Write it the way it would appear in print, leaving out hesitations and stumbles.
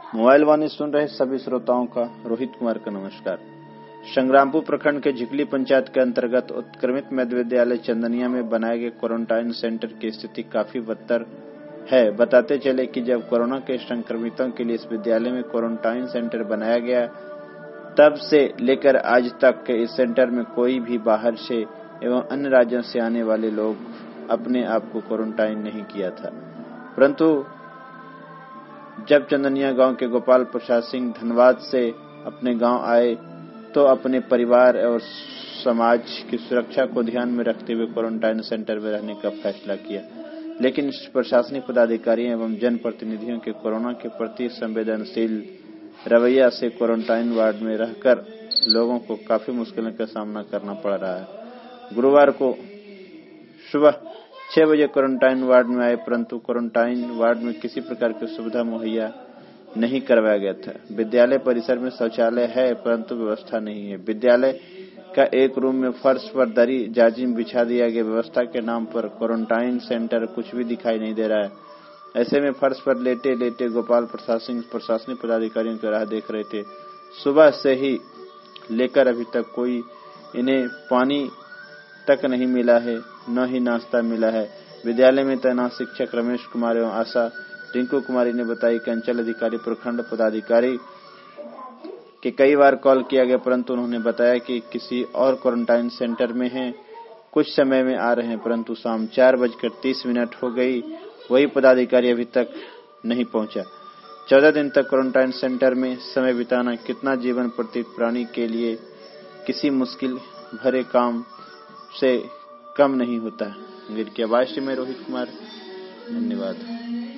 Mobile वाणी सुन रहे सभी श्रोताओं का रोहित कुमार का नमस्कार। संग्रामपुर प्रखंड के झिकली पंचायत के अंतर्गत उत्क्रमित मध्य विद्यालय चंदनिया में बनाए गए क्वारंटाइन सेंटर की स्थिति काफी बदतर है। बताते चले कि जब कोरोना के संक्रमितों के लिए इस विद्यालय में क्वारंटाइन सेंटर बनाया गया, तब से लेकर आज तक के इस सेंटर में कोई भी बाहर से एवं अन्य राज्यों से आने वाले लोग अपने आप को क्वारंटाइन नहीं किया था। परंतु जब चंदनिया गांव के गोपाल प्रसाद सिंह धनबाद से अपने गांव आए तो अपने परिवार और समाज की सुरक्षा को ध्यान में रखते हुए क्वारंटाइन सेंटर में रहने का फैसला किया। लेकिन प्रशासनिक पदाधिकारियों एवं जनप्रतिनिधियों के कोरोना के प्रति संवेदनशील रवैया से क्वारंटाइन वार्ड में रहकर लोगों को काफी मुश्किलों का सामना करना पड़ रहा है। गुरुवार को सुबह 6 बजे क्वारंटाइन वार्ड में आए, परंतु क्वारंटाइन वार्ड में किसी प्रकार की सुविधा मुहैया नहीं करवाया गया था। विद्यालय परिसर में शौचालय है, परंतु व्यवस्था नहीं है। विद्यालय का एक रूम में फर्श पर दरी जाजिम बिछा दिया गया। व्यवस्था के नाम पर क्वारंटाइन सेंटर कुछ भी दिखाई नहीं दे रहा है। ऐसे में फर्श पर लेटे लेटे गोपाल प्रसाद सिंह प्रशासनिक पदाधिकारियों की राह देख रहे थे। सुबह से ही लेकर अभी तक कोई इन्हें पानी तक नहीं मिला है, न ही नाश्ता मिला है। विद्यालय में तैनात शिक्षक रमेश कुमार एवं आशा रिंकू कुमारी ने बताया कि अंचल अधिकारी प्रखंड पदाधिकारी के कई बार कॉल किया गया, परंतु उन्होंने बताया कि किसी और क्वारंटाइन सेंटर में हैं, कुछ समय में आ रहे हैं, परंतु शाम 4:30 हो गई, वही पदाधिकारी अभी तक नहीं पहुंचा। 14 दिन तक क्वारंटाइन सेंटर में समय बिताना कितना जीवन प्रतीत प्राणी के लिए किसी मुश्किल भरे काम से कम नहीं होता है। गिर की आवाज में रोहित कुमार, धन्यवाद।